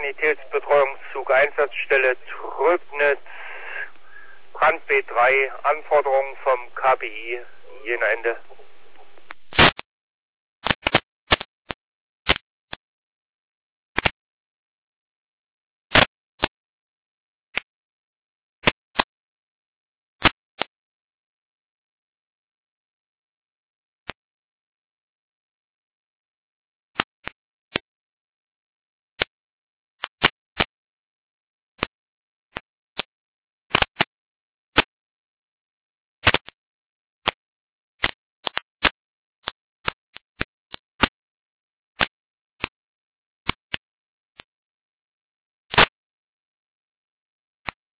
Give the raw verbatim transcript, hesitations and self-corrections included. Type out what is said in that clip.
Sanitätsbetreuungszug Einsatzstelle Tröbnitz, Brand B drei, Anforderungen vom K B I, Jena Ende.